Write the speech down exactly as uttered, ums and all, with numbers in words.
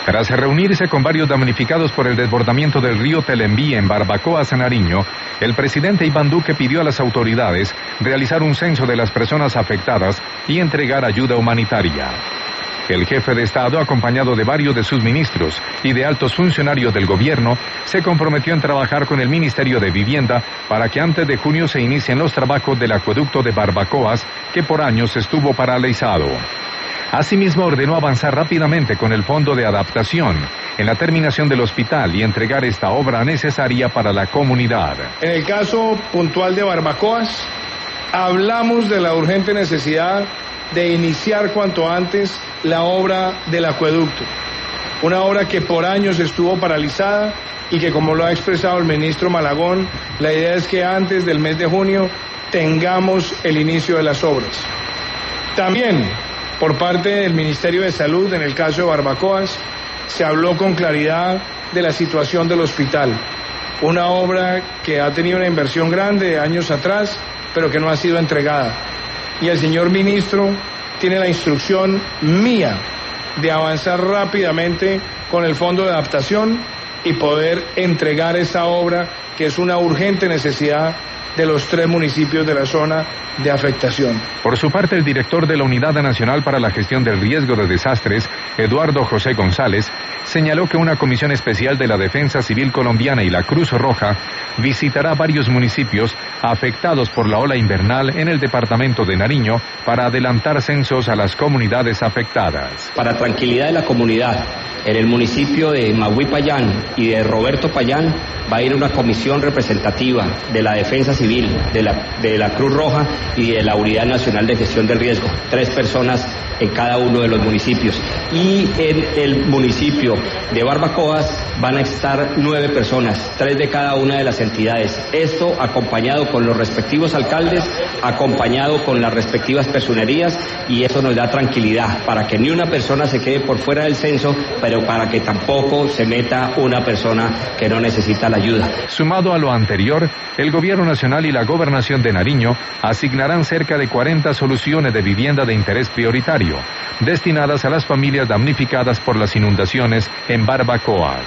Tras reunirse con varios damnificados por el desbordamiento del río Telembí en Barbacoas, Nariño, el presidente Iván Duque pidió a las autoridades realizar un censo de las personas afectadas y entregar ayuda humanitaria. El jefe de Estado, acompañado de varios de sus ministros y de altos funcionarios del gobierno, se comprometió en trabajar con el Ministerio de Vivienda para que antes de junio se inicien los trabajos del acueducto de Barbacoas, que por años estuvo paralizado. Asimismo, ordenó avanzar rápidamente con el fondo de adaptación en la terminación del hospital y entregar esta obra necesaria para la comunidad. En el caso puntual de Barbacoas, hablamos de la urgente necesidad de iniciar cuanto antes la obra del acueducto, una obra que por años estuvo paralizada y que, como lo ha expresado el ministro Malagón, la idea es que antes del mes de junio tengamos el inicio de las obras. También, por parte del Ministerio de Salud, en el caso de Barbacoas, se habló con claridad de la situación del hospital, una obra que ha tenido una inversión grande de años atrás, pero que no ha sido entregada. Y el señor ministro tiene la instrucción mía de avanzar rápidamente con el fondo de adaptación y poder entregar esa obra, que es una urgente necesidad de los tres municipios de la zona de afectación. Por su parte, el director de la Unidad Nacional para la Gestión del Riesgo de Desastres, Eduardo José González, señaló que una comisión especial de la Defensa Civil Colombiana y la Cruz Roja visitará varios municipios afectados por la ola invernal en el departamento de Nariño para adelantar censos a las comunidades afectadas. Para tranquilidad de la comunidad, en el municipio de Magüí Payán y de Roberto Payán va a ir una comisión representativa de la Defensa Civil, de la, de la Cruz Roja y de la Unidad Nacional de Gestión del Riesgo, tres personas en cada uno de los municipios. Y en el municipio de Barbacoas van a estar nueve personas, tres de cada una de las entidades. Esto acompañado con los respectivos alcaldes, acompañado con las respectivas personerías, y eso nos da tranquilidad para que ni una persona se quede por fuera del censo, pero para que tampoco se meta una persona que no necesita la ayuda. Sumado a lo anterior, el Gobierno Nacional y la Gobernación de Nariño asignarán cerca de cuarenta soluciones de vivienda de interés prioritario, destinadas a las familias damnificadas por las inundaciones en Barbacoas.